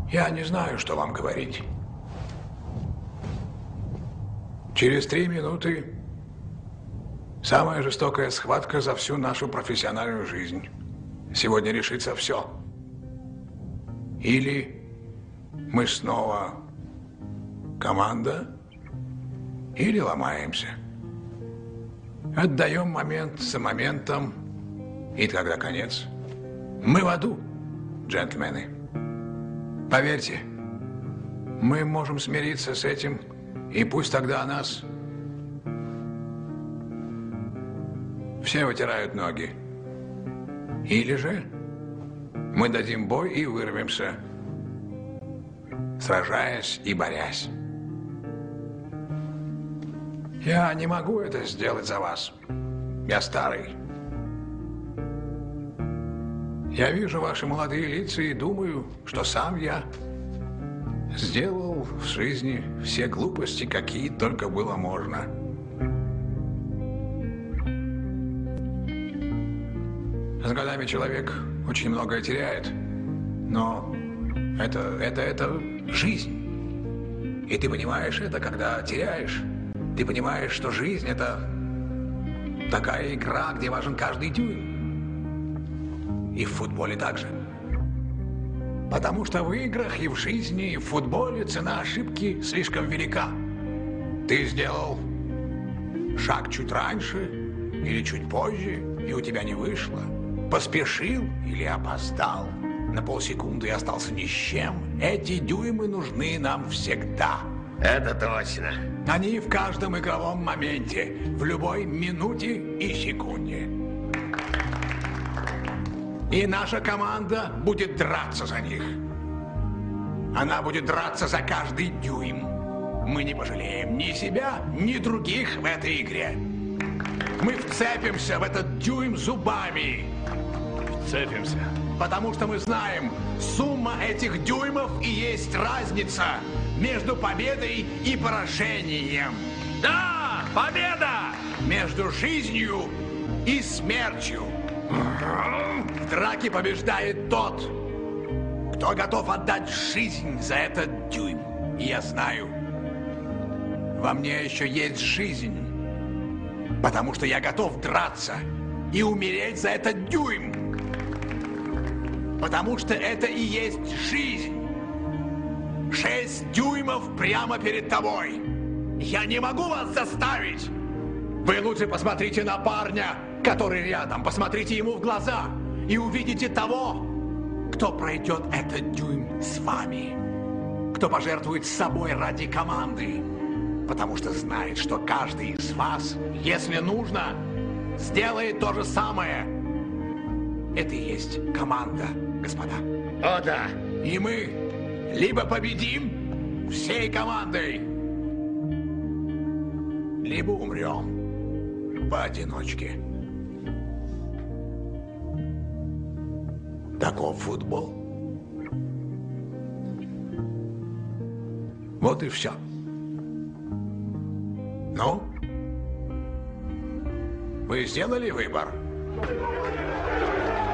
Я не знаю, что вам говорить. Через 3 минуты самая жестокая схватка за всю нашу профессиональную жизнь. Сегодня решится все. Или мы снова команда, или ломаемся. Отдаем момент за моментом, и тогда конец. Мы в аду, джентльмены. Поверьте, мы можем смириться с этим, и пусть тогда нас все вытирают ноги. Или же мы дадим бой и вырвемся, сражаясь и борясь. Я не могу это сделать за вас. Я старый. Я вижу ваши молодые лица и думаю, что сам я сделал в жизни все глупости, какие только было можно. С годами человек очень многое теряет, но это жизнь. И ты понимаешь это, когда теряешь. Ты понимаешь, что жизнь – это такая игра, где важен каждый дюйм. И в футболе также. Потому что в играх и в жизни, и в футболе цена ошибки слишком велика. Ты сделал шаг чуть раньше или чуть позже, и у тебя не вышло. Поспешил или опоздал на полсекунды и остался ни с чем. Эти дюймы нужны нам всегда. Это точно. Они в каждом игровом моменте, в любой минуте и секунде. И наша команда будет драться за них. Она будет драться за каждый дюйм. Мы не пожалеем ни себя, ни других в этой игре. Мы вцепимся в этот дюйм зубами. Вцепимся. Потому что мы знаем, сумма этих дюймов и есть разница между победой и поражением. Да, победа! Между жизнью и смертью. В драке побеждает тот, кто готов отдать жизнь за этот дюйм. И я знаю, во мне еще есть жизнь, потому что я готов драться и умереть за этот дюйм. Потому что это и есть жизнь. 6 дюймов прямо перед тобой. Я не могу вас заставить. Вы лучше посмотрите на парня, который рядом. Посмотрите ему в глаза и увидите того, кто пройдет этот дюйм с вами. Кто пожертвует собой ради команды. Потому что знает, что каждый из вас, если нужно, сделает то же самое. Это и есть команда, господа. О, да. И мы либо победим всей командой, либо умрем поодиночке. Таков футбол. Вот и все. Ну? Вы сделали выбор?